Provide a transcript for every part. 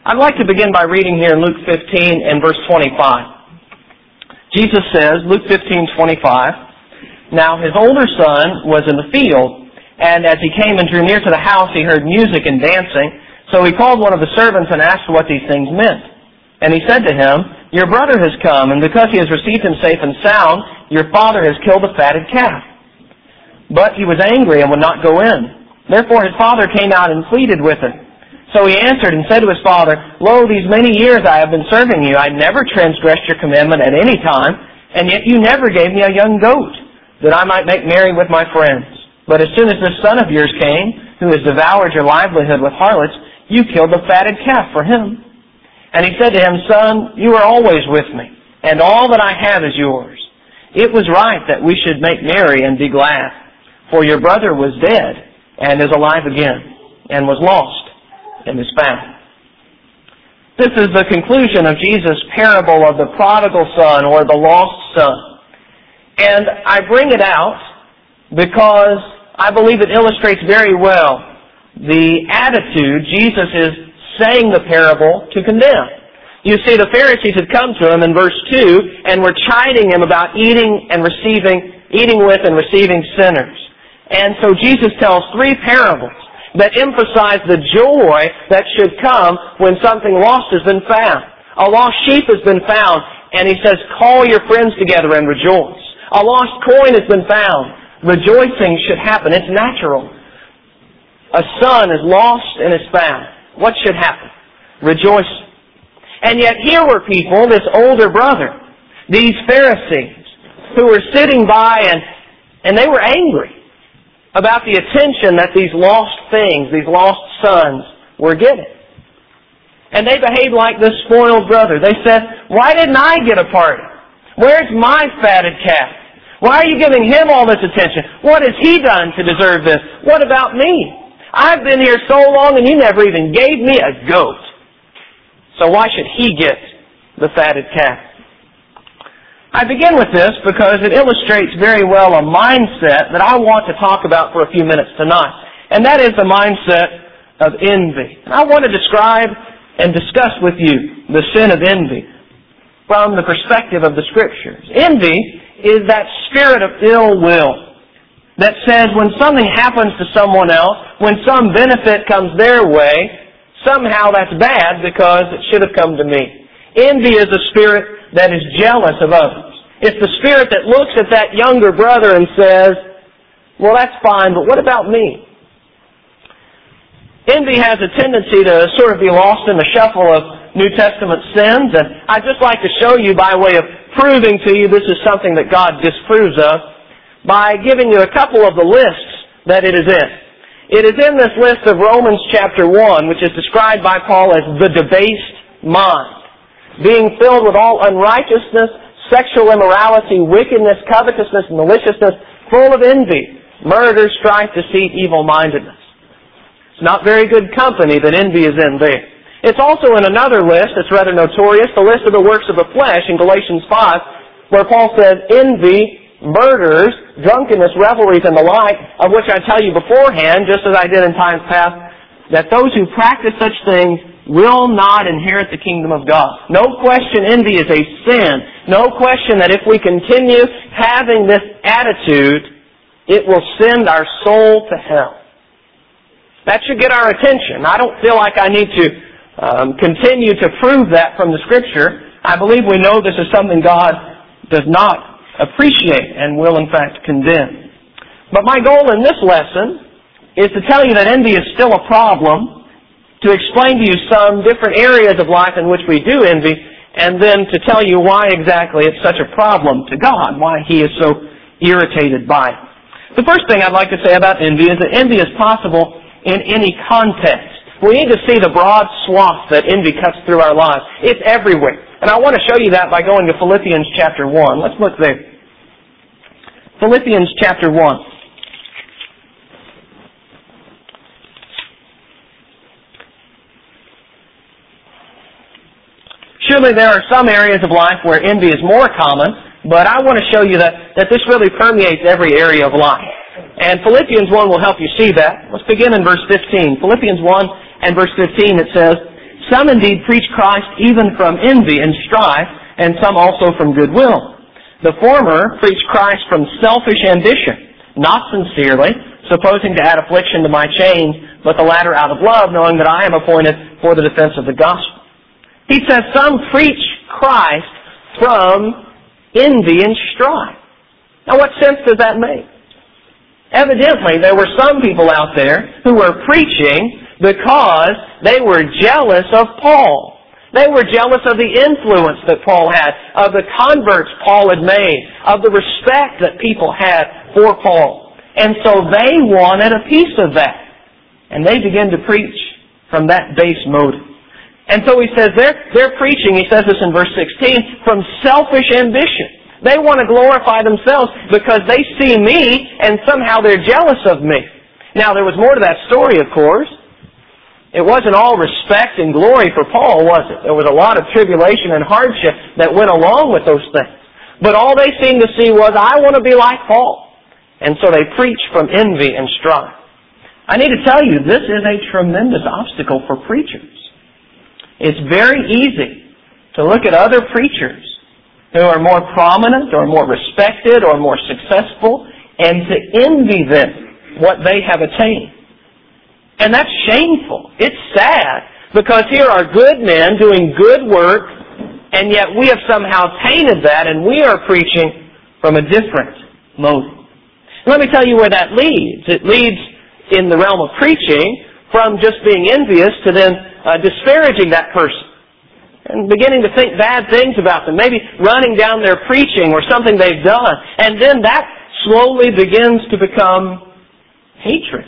I'd like to begin by reading here in Luke 15 and verse 25. Jesus says, Luke 15:25, "Now his older son was in the field, and as he came and drew near to the house, he heard music and dancing. So he called one of the servants and asked what these things meant. And he said to him, 'Your brother has come, and because he has received him safe and sound, your father has killed a fatted calf.' But he was angry and would not go in. Therefore his father came out and pleaded with him. So he answered and said to his father, 'Lo, these many years I have been serving you. I never transgressed your commandment at any time, and yet you never gave me a young goat, that I might make merry with my friends. But as soon as this son of yours came, who has devoured your livelihood with harlots, you killed the fatted calf for him.' And he said to him, 'Son, you are always with me, and all that I have is yours. It was right that we should make merry and be glad. For your brother was dead, and is alive again, and was lost, and is found.'" This is the conclusion of Jesus' parable of the prodigal son, or the lost son. And I bring it out because I believe it illustrates very well the attitude Jesus is saying the parable to condemn. You see, the Pharisees had come to him in verse 2 and were chiding him about eating with and receiving sinners. And so Jesus tells three parables that emphasize the joy that should come when something lost has been found. A lost sheep has been found, and he says, "Call your friends together and rejoice." A lost coin has been found. Rejoicing should happen. It's natural. A son is lost and is found. What should happen? Rejoicing. And yet here were people, this older brother, these Pharisees, who were sitting by and they were angry about the attention that these lost things, these lost sons, were getting. And they behaved like this spoiled brother. They said, "Why didn't I get a party? Where's my fatted calf? Why are you giving him all this attention? What has he done to deserve this? What about me? I've been here so long and you never even gave me a goat. So why should he get the fatted calf?" I begin with this because it illustrates very well a mindset that I want to talk about for a few minutes tonight. And that is the mindset of envy. And I want to describe and discuss with you the sin of envy from the perspective of the Scriptures. Envy is that spirit of ill will that says when something happens to someone else, when some benefit comes their way, somehow that's bad because it should have come to me. Envy is a spirit that is jealous of others. It's the spirit that looks at that younger brother and says, "Well, that's fine, but what about me?" Envy has a tendency to sort of be lost in the shuffle of New Testament sins, and I'd just like to show you by way of proving to you this is something that God disapproves of by giving you a couple of the lists that it is in. It is in this list of Romans chapter 1, which is described by Paul as the debased mind, being filled with all unrighteousness, sexual immorality, wickedness, covetousness, maliciousness, full of envy, murder, strife, deceit, evil-mindedness. It's not very good company that envy is in there. It's also in another list that's rather notorious, the list of the works of the flesh in Galatians 5, where Paul says envy, murders, drunkenness, revelries, and the like, of which I tell you beforehand, just as I did in times past, that those who practice such things will not inherit the kingdom of God. No question envy is a sin. No question that if we continue having this attitude, it will send our soul to hell. That should get our attention. I don't feel like I need to continue to prove that from the Scripture. I believe we know this is something God does not appreciate and will in fact condemn. But my goal in this lesson is to tell you that envy is still a problem, to explain to you some different areas of life in which we do envy, and then to tell you why exactly it's such a problem to God, why He is so irritated by it. The first thing I'd like to say about envy is that envy is possible in any context. We need to see the broad swath that envy cuts through our lives. It's everywhere. And I want to show you that by going to Philippians chapter 1. Let's look there. Philippians chapter 1. Surely there are some areas of life where envy is more common, but I want to show you that this really permeates every area of life. And Philippians 1 will help you see that. Let's begin in verse 15. Philippians 1 and verse 15, it says, Some indeed preach Christ even from envy and strife, and some also from goodwill. The former preach Christ from selfish ambition, not sincerely, supposing to add affliction to my chains, but the latter out of love, knowing that I am appointed for the defense of the gospel. He says some preach Christ from envy and strife. Now what sense does that make? Evidently, there were some people out there who were preaching because they were jealous of Paul. They were jealous of the influence that Paul had, of the converts Paul had made, of the respect that people had for Paul. And so they wanted a piece of that. And they began to preach from that base motive. And so he says they're preaching, he says this in verse 16, from selfish ambition. They want to glorify themselves because they see me and somehow they're jealous of me. Now there was more to that story, of course. It wasn't all respect and glory for Paul, was it? There was a lot of tribulation and hardship that went along with those things. But all they seemed to see was, I want to be like Paul. And so they preached from envy and strife. I need to tell you, this is a tremendous obstacle for preachers. It's very easy to look at other preachers who are more prominent or more respected or more successful and to envy them what they have attained. And that's shameful. It's sad because here are good men doing good work and yet we have somehow tainted that and we are preaching from a different motive. Let me tell you where that leads. It leads in the realm of preaching from just being envious to then disparaging that person and beginning to think bad things about them, maybe running down their preaching or something they've done. And then that slowly begins to become hatred,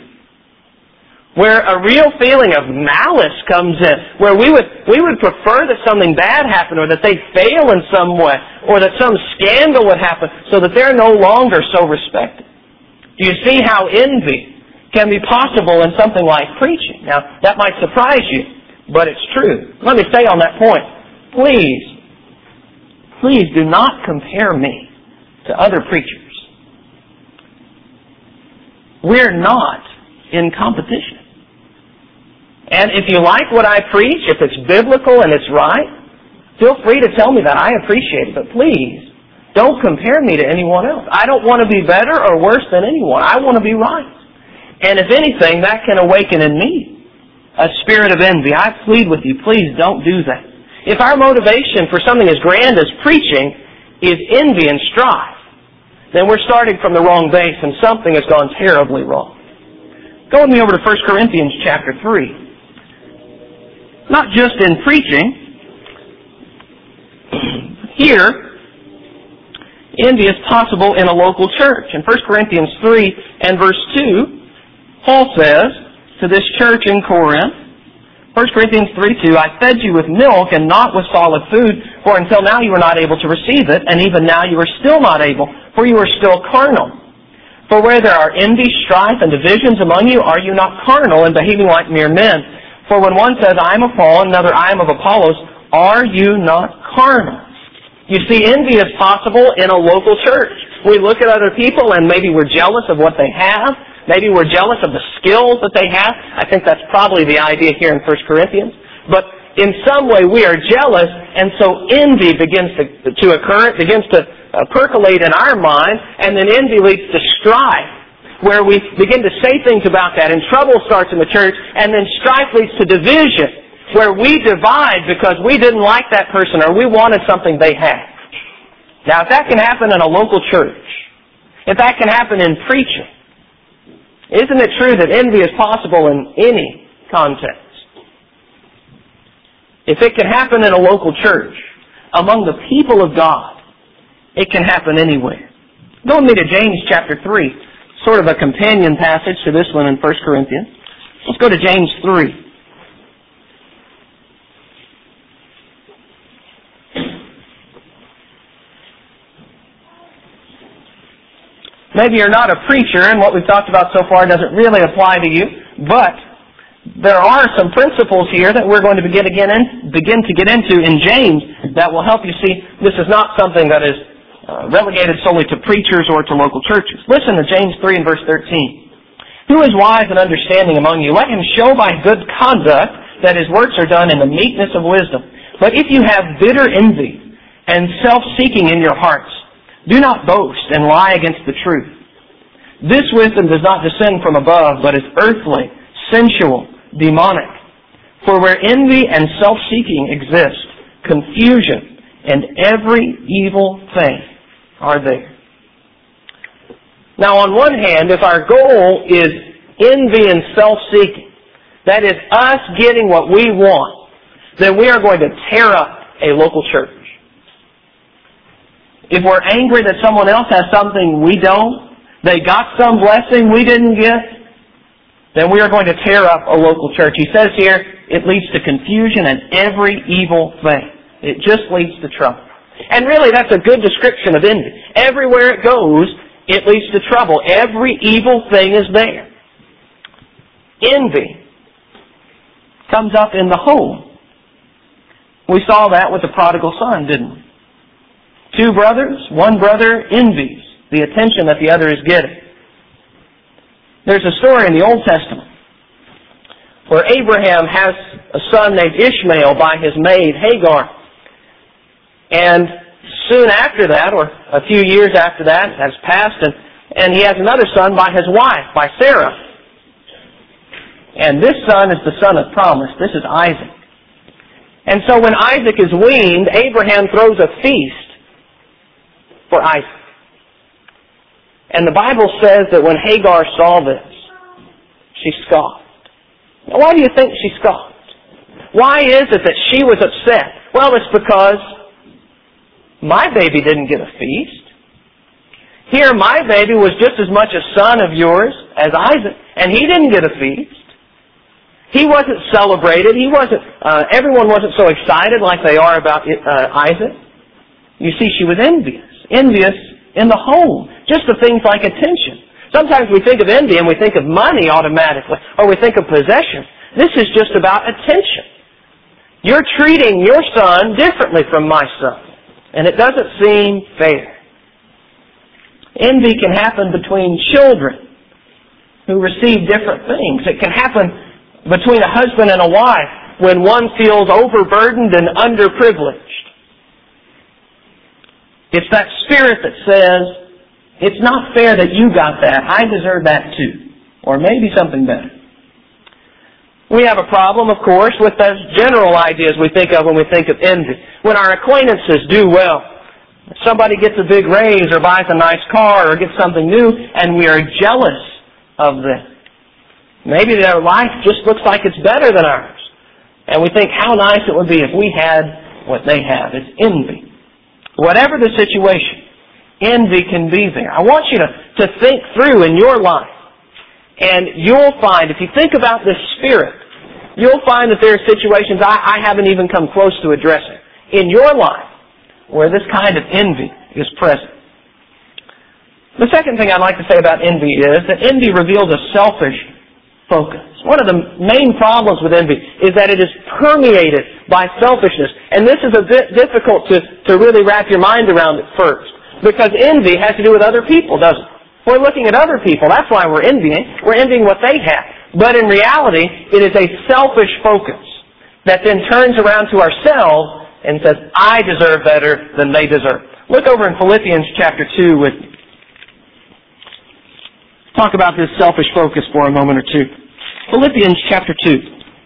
where a real feeling of malice comes in, where we would prefer that something bad happen or that they fail in some way or that some scandal would happen so that they're no longer so respected. Do you see how envy can be possible in something like preaching? Now, that might surprise you, but it's true. Let me say on that point, please do not compare me to other preachers. We're not in competition. And if you like what I preach, if it's biblical and it's right, feel free to tell me that. I appreciate it. But please, don't compare me to anyone else. I don't want to be better or worse than anyone. I want to be right. And if anything, that can awaken in me a spirit of envy. I plead with you, please don't do that. If our motivation for something as grand as preaching is envy and strife, then we're starting from the wrong base and something has gone terribly wrong. Go with me over to 1 Corinthians chapter 3. Not just in preaching. Here, envy is possible in a local church. In 1 Corinthians 3 and verse 2, Paul says to this church in Corinth, 1 Corinthians 3:2, I fed you with milk and not with solid food, for until now you were not able to receive it, and even now you are still not able, for you are still carnal. For where there are envy, strife, and divisions among you, are you not carnal and behaving like mere men? For when one says, I am of Paul, and another, I am of Apollos, are you not carnal? You see, envy is possible in a local church. We look at other people and maybe we're jealous of what they have. Maybe we're jealous of the skills that they have. I think that's probably the idea here in 1 Corinthians. But in some way we are jealous, and so envy begins to occur. It begins to percolate in our mind, and then envy leads to strife, where we begin to say things about that, and trouble starts in the church, and then strife leads to division, where we divide because we didn't like that person or we wanted something they had. Now, if that can happen in a local church, if that can happen in preaching, isn't it true that envy is possible in any context? If it can happen in a local church, among the people of God, it can happen anywhere. Go with me to James chapter 3, sort of a companion passage to this one in 1 Corinthians. Let's go to James 3. Maybe you're not a preacher, and what we've talked about so far doesn't really apply to you, but there are some principles here that we're going to begin to get into in James that will help you see this is not something that is relegated solely to preachers or to local churches. Listen to James 3 and verse 13. Who is wise and understanding among you? Let him show by good conduct that His works are done in the meekness of wisdom. But if you have bitter envy and self-seeking in your hearts, do not boast and lie against the truth. This wisdom does not descend from above, but is earthly, sensual, demonic. For where envy and self-seeking exist, confusion and every evil thing are there. Now, on one hand, if our goal is envy and self-seeking, that is us getting what we want, then we are going to tear up a local church. If we're angry that someone else has something we don't, they got some blessing we didn't get, then we are going to tear up a local church. He says here, it leads to confusion and every evil thing. It just leads to trouble. And really, that's a good description of envy. Everywhere it goes, it leads to trouble. Every evil thing is there. Envy comes up in the home. We saw that with the prodigal son, didn't we? Two brothers, one brother envies the attention that the other is getting. There's a story in the Old Testament where Abraham has a son named Ishmael by his maid Hagar. And soon after that, or a few years after that, has passed, and he has another son by his wife, by Sarah. And this son is the son of promise. This is Isaac. And so when Isaac is weaned, Abraham throws a feast for Isaac. And the Bible says that when Hagar saw this, she scoffed. Now, why do you think she scoffed? Why is it that she was upset? Well, it's because my baby didn't get a feast. Here, my baby was just as much a son of yours as Isaac, and he didn't get a feast. He wasn't celebrated. Everyone wasn't so excited like they are about Isaac. You see, she was envious. Envious in the home. Just the things like attention. Sometimes we think of envy and we think of money automatically, or we think of possession. This is just about attention. You're treating your son differently from my son, and it doesn't seem fair. Envy can happen between children who receive different things. It can happen between a husband and a wife when one feels overburdened and underprivileged. It's that spirit that says, it's not fair that you got that. I deserve that too. Or maybe something better. We have a problem, of course, with those general ideas we think of when we think of envy. When our acquaintances do well, somebody gets a big raise or buys a nice car or gets something new, and we are jealous of them. Maybe their life just looks like it's better than ours. And we think how nice it would be if we had what they have. It's envy. Whatever the situation, envy can be there. I want you to think through in your life. And you'll find, if you think about this spirit, you'll find that there are situations I haven't even come close to addressing in your life where this kind of envy is present. The second thing I'd like to say about envy is that envy reveals a selfish focus. One of the main problems with envy is that it is permeated by selfishness. And this is a bit difficult to really wrap your mind around at first. Because envy has to do with other people, doesn't it? We're looking at other people. That's why we're envying. We're envying what they have. But in reality, it is a selfish focus that then turns around to ourselves and says, I deserve better than they deserve. Look over in Philippians chapter 2 with me. Talk about this selfish focus for a moment or two. Philippians chapter 2.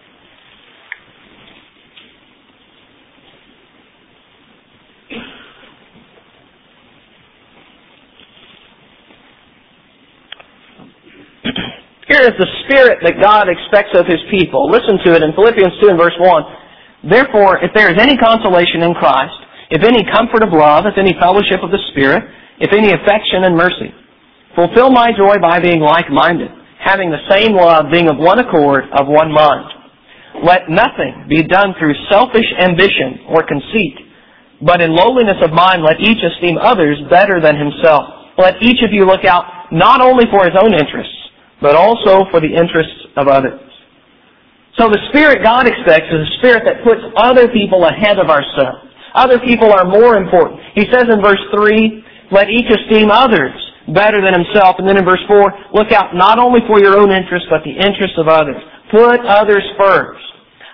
Here is the spirit that God expects of His people. Listen to it in Philippians 2 and verse 1. Therefore, if there is any consolation in Christ, if any comfort of love, if any fellowship of the Spirit, if any affection and mercy, fulfill my joy by being like-minded, having the same love, being of one accord, of one mind. Let nothing be done through selfish ambition or conceit, but in lowliness of mind let each esteem others better than himself. Let each of you look out not only for his own interests, but also for the interests of others. So the spirit God expects is a spirit that puts other people ahead of ourselves. Other people are more important. He says in verse 3, let each esteem others better than himself. And then in verse 4, look out not only for your own interests, but the interests of others. Put others first.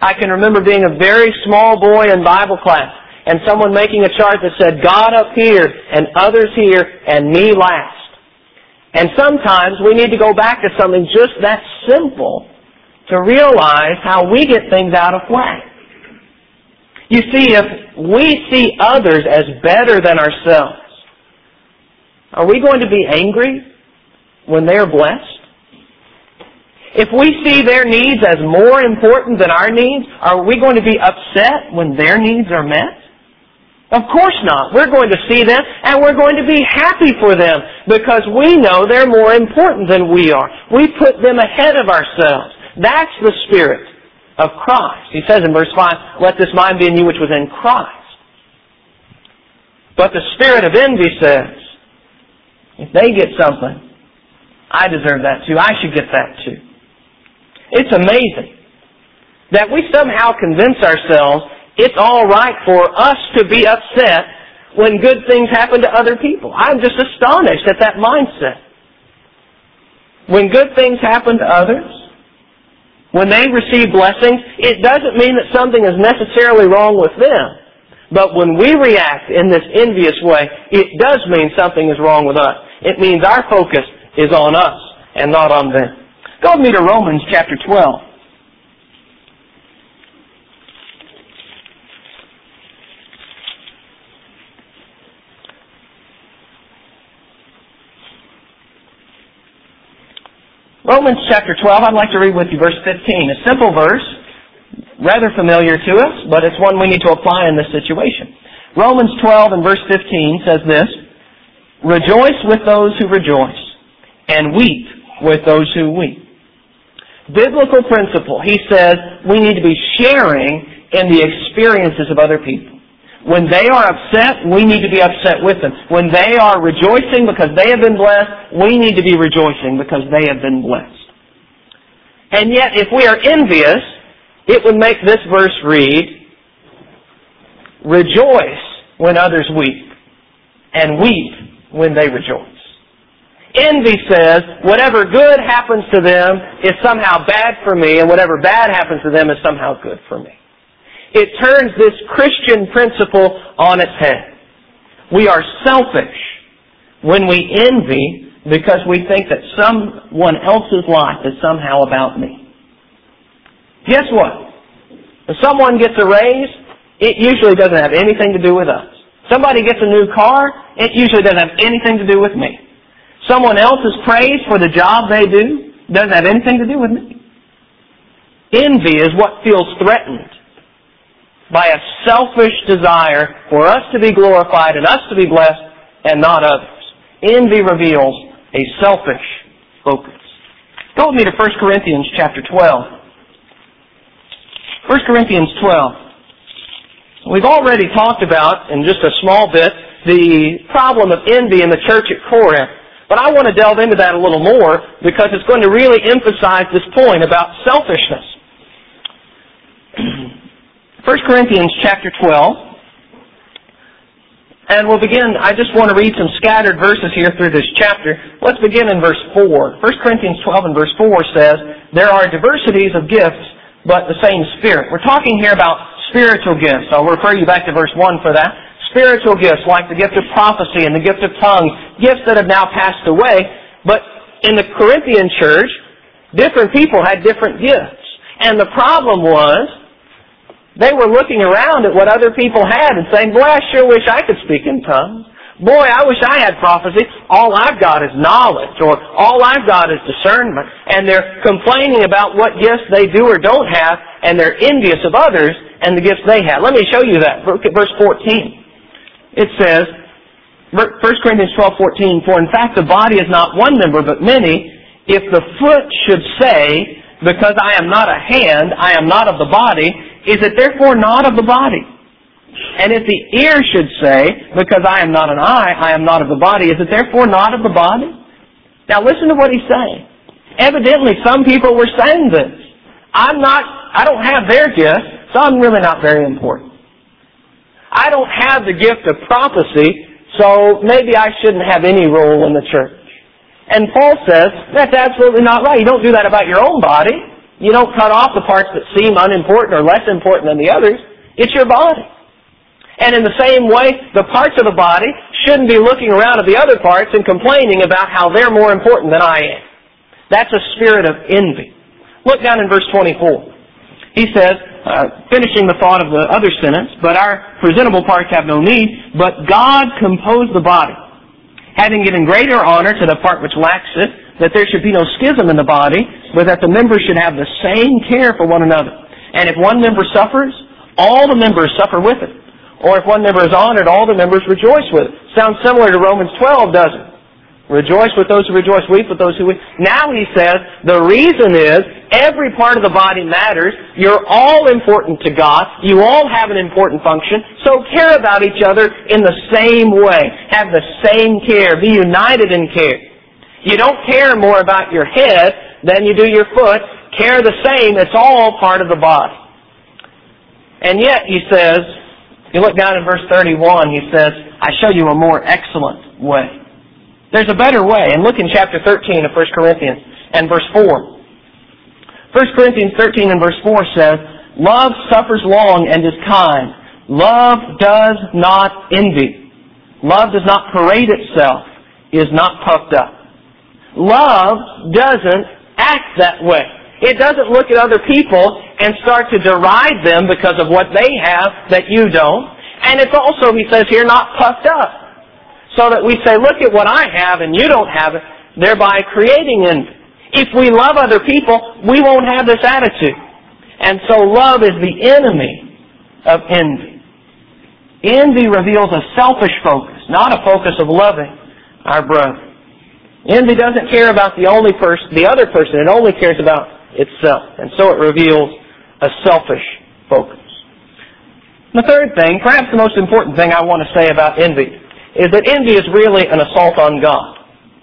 I can remember being a very small boy in Bible class and someone making a chart that said God up here and others here and me last. And sometimes we need to go back to something just that simple to realize how we get things out of whack. You see, if we see others as better than ourselves, are we going to be angry when they are blessed? If we see their needs as more important than our needs, are we going to be upset when their needs are met? Of course not. We're going to see them and we're going to be happy for them because we know they're more important than we are. We put them ahead of ourselves. That's the spirit of Christ. He says in verse 5, let this mind be in you which was in Christ. But the spirit of envy says, if they get something, I deserve that too. I should get that too. It's amazing that we somehow convince ourselves it's all right for us to be upset when good things happen to other people. I'm just astonished at that mindset. When good things happen to others, when they receive blessings, it doesn't mean that something is necessarily wrong with them. But when we react in this envious way, it does mean something is wrong with us. It means our focus is on us and not on them. Go with me to Romans chapter 12. Romans chapter 12, I'd like to read with you verse 15. A simple verse, rather familiar to us, but it's one we need to apply in this situation. Romans 12 and verse 15 says this, rejoice with those who rejoice, and weep with those who weep. Biblical principle, he says, we need to be sharing in the experiences of other people. When they are upset, we need to be upset with them. When they are rejoicing because they have been blessed, we need to be rejoicing because they have been blessed. And yet, if we are envious, it would make this verse read, rejoice when others weep, and weep when they rejoice. Envy says, whatever good happens to them is somehow bad for me, and whatever bad happens to them is somehow good for me. It turns this Christian principle on its head. We are selfish when we envy because we think that someone else's life is somehow about me. Guess what? If someone gets a raise, it usually doesn't have anything to do with us. Somebody gets a new car, it usually doesn't have anything to do with me. Someone else is praised for the job they do, doesn't have anything to do with me. Envy is what feels threatened by a selfish desire for us to be glorified and us to be blessed and not others. Envy reveals a selfish focus. Go with me to 1 Corinthians chapter 12. 1 Corinthians 12. We've already talked about, in just a small bit, the problem of envy in the church at Corinth. But I want to delve into that a little more because it's going to really emphasize this point about selfishness. 1 Corinthians chapter 12. And we'll begin, I just want to read some scattered verses here through this chapter. Let's begin in verse 4. 1 Corinthians 12 and verse 4 says, there are diversities of gifts, but the same Spirit. We're talking here about spiritual gifts. I'll refer you back to verse 1 for that. Spiritual gifts like the gift of prophecy and the gift of tongues, gifts that have now passed away. But in the Corinthian church, different people had different gifts. And the problem was, they were looking around at what other people had and saying, boy, I sure wish I could speak in tongues. Boy, I wish I had prophecy. All I've got is knowledge, or all I've got is discernment. And they're complaining about what gifts they do or don't have, and they're envious of others and the gifts they have. Let me show you that. Look at verse 14. It says, 1 Corinthians 12:14, for in fact the body is not one member but many. If the foot should say, because I am not a hand, I am not of the body, is it therefore not of the body? And if the ear should say, because I am not an eye, I am not of the body, is it therefore not of the body? Now listen to what he's saying. Evidently some people were saying this. I don't have their gift, so I'm really not very important. I don't have the gift of prophecy, so maybe I shouldn't have any role in the church. And Paul says, that's absolutely not right. You don't do that about your own body. You don't cut off the parts that seem unimportant or less important than the others. It's your body. And in the same way, the parts of the body shouldn't be looking around at the other parts and complaining about how they're more important than I am. That's a spirit of envy. Look down in verse 24. He says, finishing the thought of the other sentence, but our presentable parts have no need, but God composed the body, having given greater honor to the part which lacks it, that there should be no schism in the body, but that the members should have the same care for one another. And if one member suffers, all the members suffer with it. Or if one member is honored, all the members rejoice with it. Sounds similar to Romans 12, doesn't it? Rejoice with those who rejoice, weep with those who weep. Now he says, the reason is, every part of the body matters. You're all important to God. You all have an important function. So care about each other in the same way. Have the same care. Be united in care. You don't care more about your head than you do your foot. Care the same. It's all part of the body. And yet, he says, you look down in verse 31, he says, I show you a more excellent way. There's a better way. And look in chapter 13 of 1 Corinthians and verse 4. 1 Corinthians 13 and verse 4 says, love suffers long and is kind. Love does not envy. Love does not parade itself, is not puffed up. Love doesn't act that way. It doesn't look at other people and start to deride them because of what they have that you don't. And it's also, he says here, not puffed up. So that we say, look at what I have and you don't have it, thereby creating envy. If we love other people, we won't have this attitude. And so love is the enemy of envy. Envy reveals a selfish focus, not a focus of loving our brother. Envy doesn't care about the other person. It only cares about itself. And so it reveals a selfish focus. The third thing, perhaps the most important thing I want to say about envy, is that envy is really an assault on God.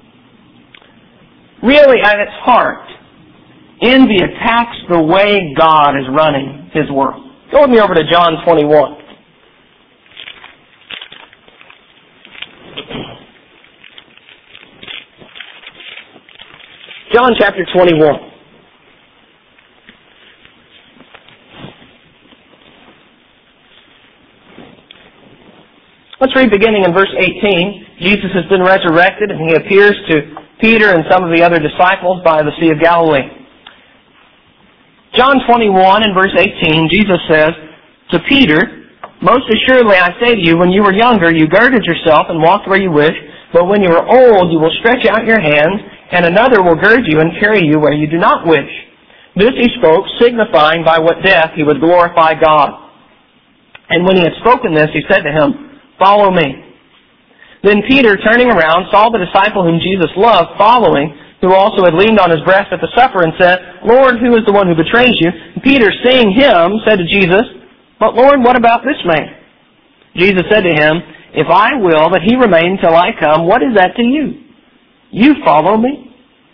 Really, at its heart, envy attacks the way God is running His world. Go with me over to John 21. John chapter 21. Let's read beginning in verse 18. Jesus has been resurrected and He appears to Peter and some of the other disciples by the Sea of Galilee. John 21 and verse 18, Jesus says to Peter, most assuredly I say to you, when you were younger you girded yourself and walked where you wished, but when you are old you will stretch out your hands, and another will gird you and carry you where you do not wish. This He spoke, signifying by what death He would glorify God. And when He had spoken this, He said to him, follow me. Then Peter, turning around, saw the disciple whom Jesus loved following, who also had leaned on his breast at the supper, and said, Lord, who is the one who betrays you? And Peter, seeing him, said to Jesus, but Lord, what about this man? Jesus said to him, if I will that he remain till I come, what is that to you? You follow me.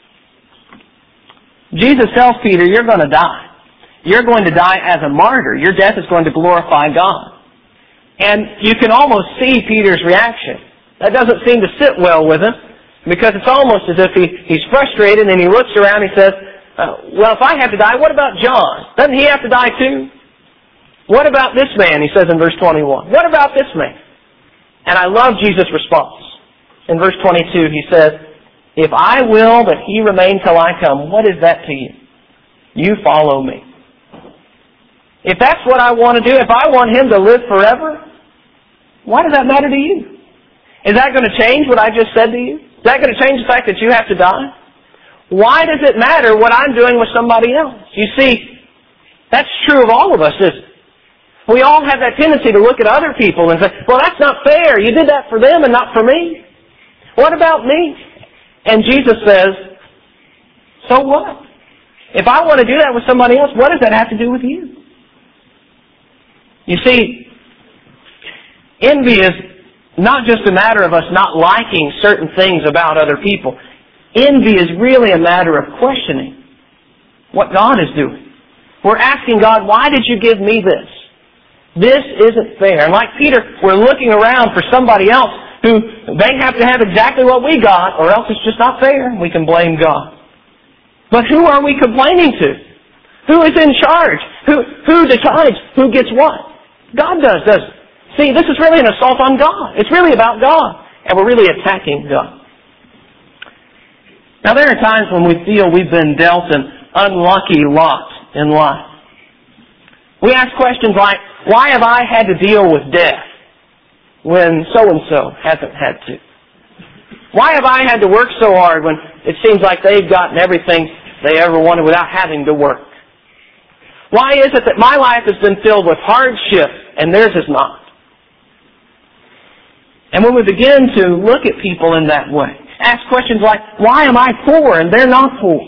Jesus tells Peter, you're going to die. You're going to die as a martyr. Your death is going to glorify God. And you can almost see Peter's reaction. That doesn't seem to sit well with him, because it's almost as if he's frustrated and he looks around and he says, well, if I have to die, what about John? Doesn't he have to die too? What about this man, he says in verse 21. What about this man? And I love Jesus' response. In verse 22, he says, if I will that he remain till I come, what is that to you? You follow me. If that's what I want to do, if I want him to live forever, why does that matter to you? Is that going to change what I just said to you? Is that going to change the fact that you have to die? Why does it matter what I'm doing with somebody else? You see, that's true of all of us, isn't it? We all have that tendency to look at other people and say, well, that's not fair. You did that for them and not for me. What about me? And Jesus says, so what? If I want to do that with somebody else, what does that have to do with you? You see, envy is not just a matter of us not liking certain things about other people. Envy is really a matter of questioning what God is doing. We're asking God, why did you give me this? This isn't fair. And like Peter, we're looking around for somebody else who they have to have exactly what we got, or else it's just not fair. We can blame God. But who are we complaining to? Who is in charge? Who decides who gets what? God does, doesn't it? See, this is really an assault on God. It's really about God. And we're really attacking God. Now there are times when we feel we've been dealt an unlucky lot in life. We ask questions like, why have I had to deal with death when so-and-so hasn't had to? Why have I had to work so hard when it seems like they've gotten everything they ever wanted without having to work? Why is it that my life has been filled with hardship and theirs is not? And when we begin to look at people in that way, ask questions like, why am I poor and they're not poor?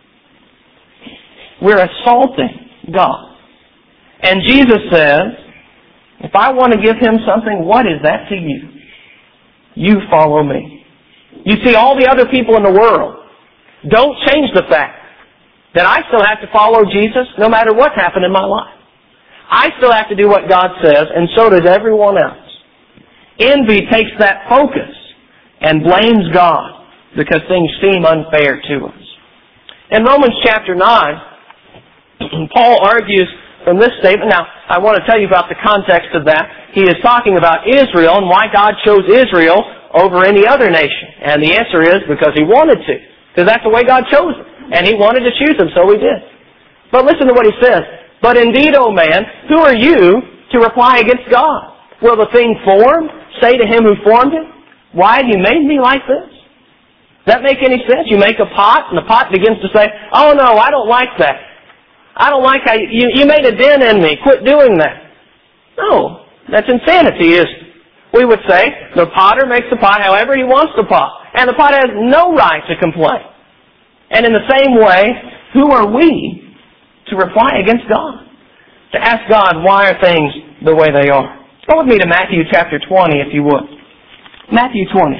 We're assaulting God. And Jesus says, if I want to give him something, what is that to you? You follow me. You see, all the other people in the world don't change the fact that I still have to follow Jesus no matter what's happened in my life. I still have to do what God says, and so does everyone else. Envy takes that focus and blames God because things seem unfair to us. In Romans chapter 9, Paul argues from this statement. Now, I want to tell you about the context of that. He is talking about Israel and why God chose Israel over any other nation. And the answer is because he wanted to. Because that's the way God chose them. And he wanted to choose them, so he did. But listen to what he says. But indeed, O man, who are you to reply against God? Will the thing formed say to him who formed it, why have you made me like this? Does that make any sense? You make a pot, and the pot begins to say, oh no, I don't like that. I don't like how you made a dent in me. Quit doing that. No, that's insanity, isn't it? We would say, the potter makes the pot however he wants the pot. And the pot has no right to complain. And in the same way, who are we to reply against God? To ask God, why are things the way they are? Go with me to Matthew chapter 20, if you would. Matthew 20.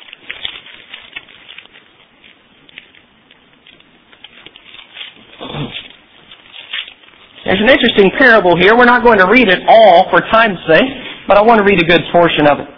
There's an interesting parable here. We're not going to read it all for time's sake, but I want to read a good portion of it.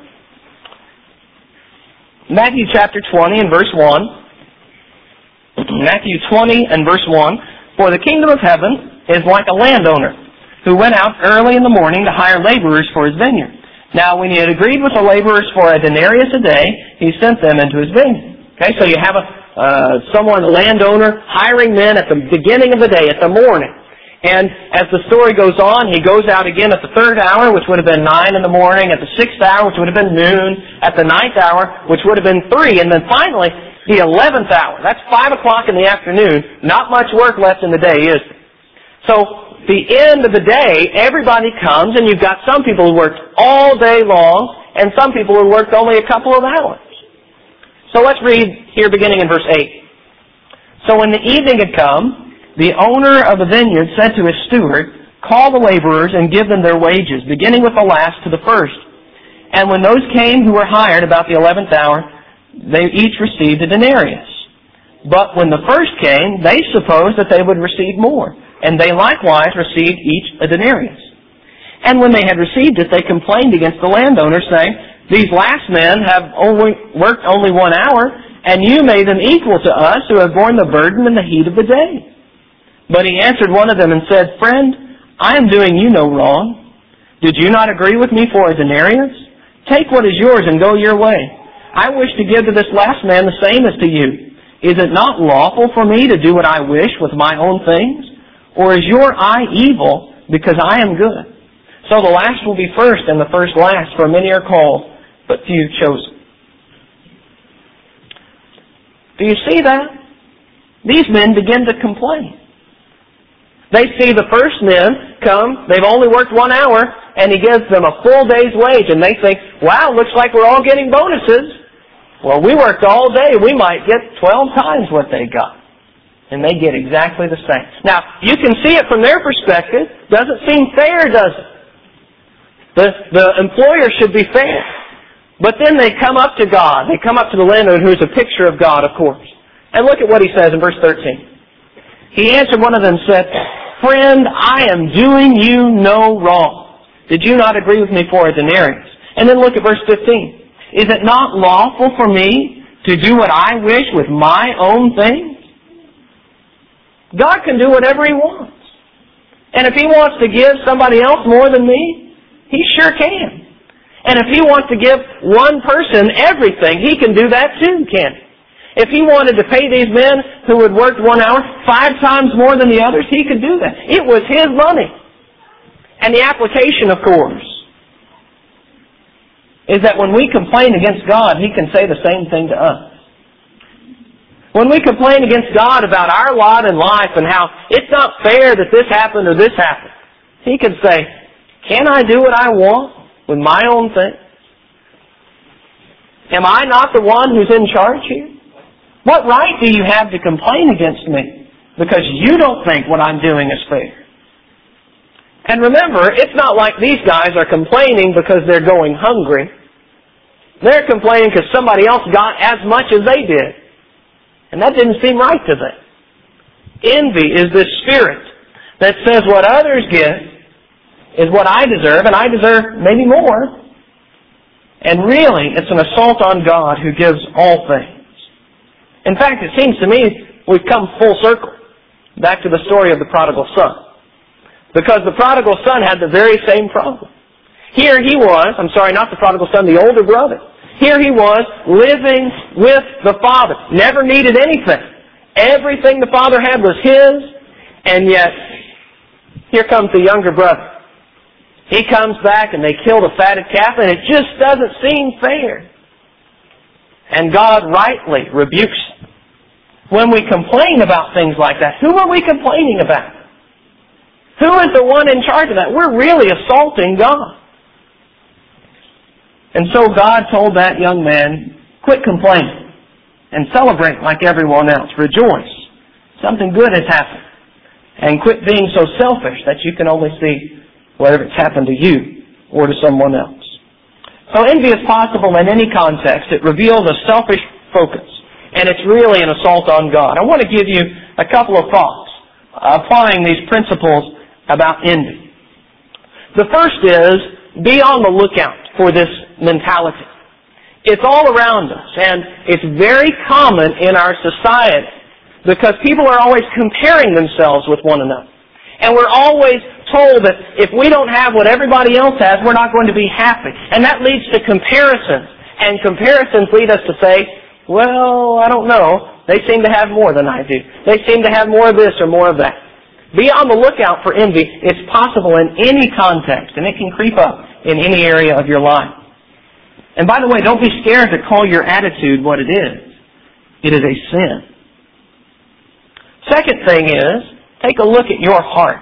Matthew chapter 20 and verse 1. Matthew 20 and verse 1. For the kingdom of heaven is like a landowner who went out early in the morning to hire laborers for his vineyard. Now, when he had agreed with the laborers for a denarius a day, he sent them into his vineyard. Okay, so you have a landowner, hiring men at the beginning of the day, at the morning. And as the story goes on, he goes out again at the 3rd hour, which would have been 9 in the morning, at the 6th hour, which would have been noon, at the 9th hour, which would have been 3, and then finally, the 11th hour. That's 5 o'clock in the afternoon. Not much work left in the day, is there? So, the end of the day, everybody comes, and you've got some people who worked all day long, and some people who worked only a couple of hours. So let's read here beginning in verse 8. So when the evening had come, the owner of the vineyard said to his steward, call the laborers and give them their wages, beginning with the last to the first. And when those came who were hired about the 11th hour, they each received a denarius. But when the first came, they supposed that they would receive more, and they likewise received each a denarius. And when they had received it, they complained against the landowner, saying, these last men have worked only 1 hour, and you made them equal to us who have borne the burden and the heat of the day. But he answered one of them and said, friend, I am doing you no wrong. Did you not agree with me for a denarius? Take what is yours and go your way. I wish to give to this last man the same as to you. Is it not lawful for me to do what I wish with my own things? Or is your eye evil because I am good? So the last will be first and the first last, for many are called, but few chosen. Do you see that? These men begin to complain. They see the first men come, they've only worked 1 hour, and he gives them a full day's wage, and they think, wow, looks like we're all getting bonuses. Well, we worked all day, we might get 12 times what they got. And they get exactly the same. Now, you can see it from their perspective. Doesn't seem fair, does it? The employer should be fair. But then they come up to God. They come up to the landowner, who is a picture of God, of course. And look at what he says in verse 13. He answered one of them and said, friend, I am doing you no wrong. Did you not agree with me for a denarius? And then look at verse 15. Is it not lawful for me to do what I wish with my own things? God can do whatever he wants. And if He wants to give somebody else more than me, He sure can. And if He wants to give one person everything, He can do that too, can't He? If He wanted to pay these men who had worked 1 hour 5 times more than the others, He could do that. It was His money. And the application, of course, is that when we complain against God, He can say the same thing to us. When we complain against God about our lot in life and how it's not fair that this happened or this happened, He can say, can I do what I want with my own thing? Am I not the one who's in charge here? What right do you have to complain against me because you don't think what I'm doing is fair? And remember, it's not like these guys are complaining because they're going hungry. They're complaining because somebody else got as much as they did. And that didn't seem right to them. Envy is this spirit that says what others get is what I deserve, and I deserve maybe more. And really, it's an assault on God who gives all things. In fact, it seems to me we've come full circle back to the story of the prodigal son. Because the prodigal son had the very same problem. Here he was, not the prodigal son, the older brother. Here he was, living with the father. Never needed anything. Everything the father had was his, and yet, here comes the younger brother. He comes back and they killed a fatted calf, and it just doesn't seem fair. And God rightly rebukes him. When we complain about things like that, who are we complaining about? Who is the one in charge of that? We're really assaulting God. And so God told that young man, quit complaining and celebrate like everyone else. Rejoice. Something good has happened. And quit being so selfish that you can only see whatever it's happened to you or to someone else. So envy is possible in any context. It reveals a selfish focus. And it's really an assault on God. I want to give you a couple of thoughts applying these principles about envy. The first is, be on the lookout for this mentality. It's all around us, and it's very common in our society because people are always comparing themselves with one another. And we're always told that if we don't have what everybody else has, we're not going to be happy. And that leads to comparisons. And comparisons lead us to say, well, I don't know. They seem to have more than I do. They seem to have more of this or more of that. Be on the lookout for envy. It's possible in any context, and it can creep up in any area of your life. And by the way, don't be scared to call your attitude what it is. It is a sin. Second thing is, take a look at your heart.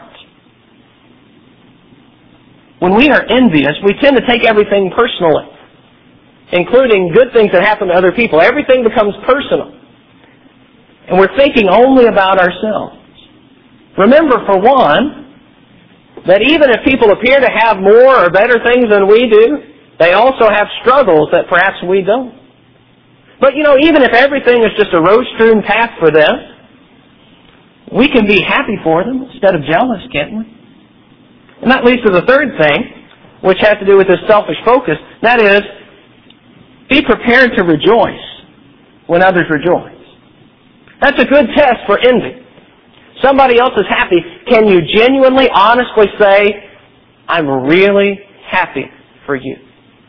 When we are envious, we tend to take everything personally, including good things that happen to other people. Everything becomes personal. And we're thinking only about ourselves. Remember, for one, that even if people appear to have more or better things than we do, they also have struggles that perhaps we don't. But even if everything is just a rose-strewn path for them, we can be happy for them instead of jealous, can't we? And that leads to the third thing, which has to do with this selfish focus. That is, be prepared to rejoice when others rejoice. That's a good test for envy. Somebody else is happy. Can you genuinely, honestly say, I'm really happy for you?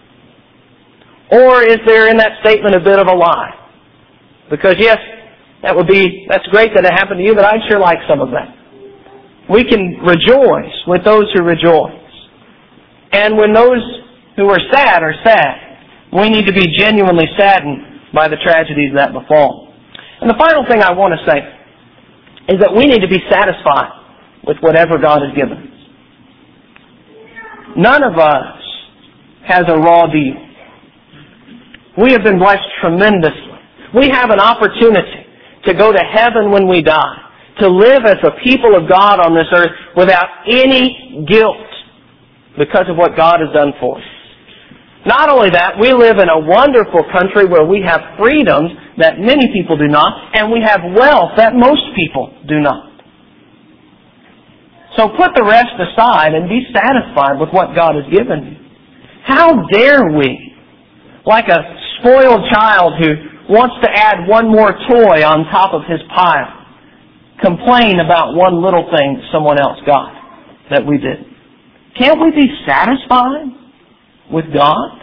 Or is there in that statement a bit of a lie? Because yes, that's great that it happened to you, but I'd sure like some of that. We can rejoice with those who rejoice. And when those who are sad, we need to be genuinely saddened by the tragedies that befall. And the final thing I want to say is that we need to be satisfied with whatever God has given us. None of us has a raw deal. We have been blessed tremendously. We have an opportunity to go to heaven when we die, to live as a people of God on this earth without any guilt because of what God has done for us. Not only that, we live in a wonderful country where we have freedoms that many people do not, and we have wealth that most people do not. So put the rest aside and be satisfied with what God has given you. How dare we, like a spoiled child who wants to add one more toy on top of his pile, complain about one little thing someone else got? that we did? Can't we be satisfied with God?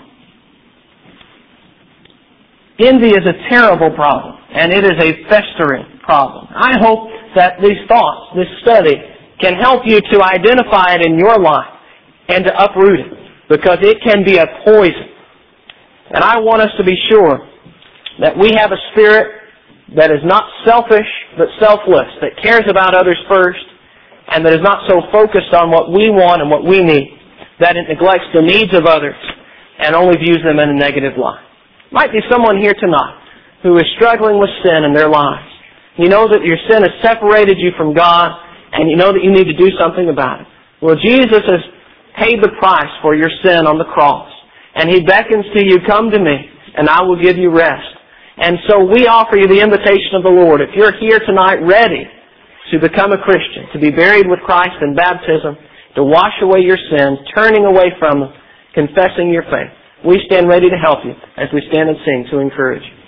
Envy is a terrible problem, and it is a festering problem. I hope that these thoughts, this study, can help you to identify it in your life and to uproot it, because it can be a poison. And I want us to be sure that we have a spirit that is not selfish but selfless, that cares about others first, and that is not so focused on what we want and what we need, that it neglects the needs of others and only views them in a negative light. Might be someone here tonight who is struggling with sin in their lives. You know that your sin has separated you from God, and you know that you need to do something about it. Well, Jesus has paid the price for your sin on the cross, and He beckons to you, come to me, and I will give you rest. And so we offer you the invitation of the Lord. If you're here tonight ready to become a Christian, to be buried with Christ in baptism, to wash away your sins, turning away from them, confessing your faith, we stand ready to help you as we stand and sing to encourage you.